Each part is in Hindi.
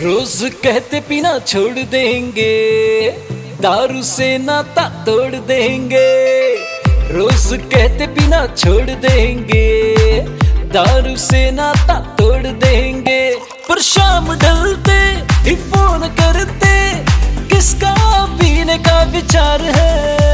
रोज कहते पीना छोड़ देंगे, दारू से नाता तोड़ देंगे। रोज कहते पीना छोड़ देंगे, दारू से नाता तोड़ देंगे। पर शाम ढलते ही फोन करते, किसका पीने का विचार है।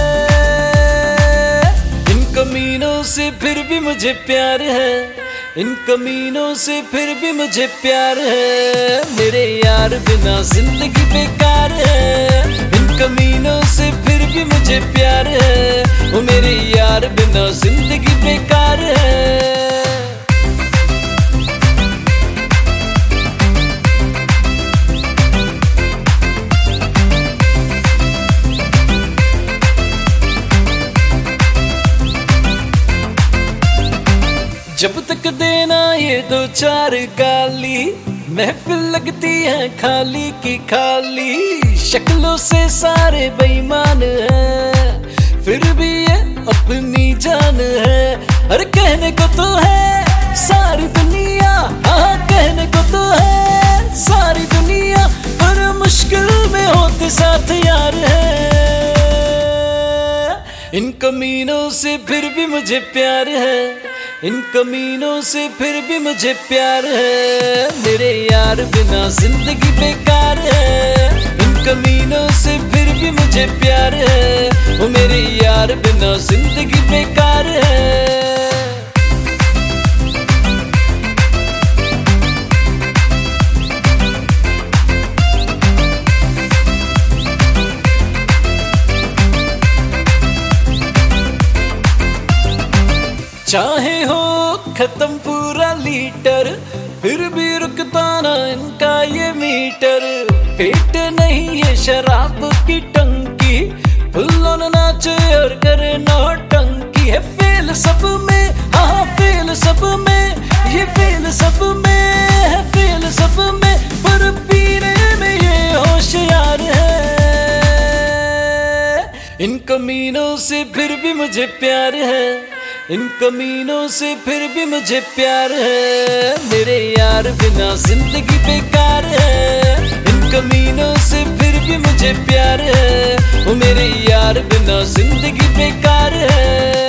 इन कमीनों से फिर भी मुझे प्यार है, इन कमीनों से फिर भी मुझे प्यार है। मेरे यार बिना जिंदगी बेकार है, इन कमीनों से फिर भी मुझे प्यार है। वो मेरे यार बिना जिंदगी बेकार है। जब तक देना ये दो चार गाली, महफिल लगती है खाली की खाली। शक्लों से सारे बेईमान हैं, फिर भी ये अपनी जान है। अरे कहने को तो है सारी दुनिया, हाँ कहने को तो है सारी दुनिया, पर मुश्किल में होते साथ यार है। इन कमीनों से फिर भी मुझे प्यार है, इन कमीनों से फिर भी मुझे प्यार है। मेरे यार बिना जिंदगी बेकार है, इन कमीनों से फिर भी मुझे प्यार है। वो मेरे यार बिना जिंदगी बेकार है। चाहे हो खत्म पूरा लीटर, फिर भी रुकता ना इनका ये मीटर। पेट नहीं ये शराब की टंकी, फुल्लों न नाचे और करे नौटंकी। है फेल सब में, हाँ फेल सब में, ये फेल सब में है, फेल सब में, पर पीने में ये होशियार है। इन कमीनों से फिर भी मुझे प्यार है, इन कमीनों से फिर भी मुझे प्यार है। मेरे यार बिना जिंदगी बेकार है, इन कमीनों से फिर भी मुझे प्यार है। वो मेरे यार बिना जिंदगी बेकार है।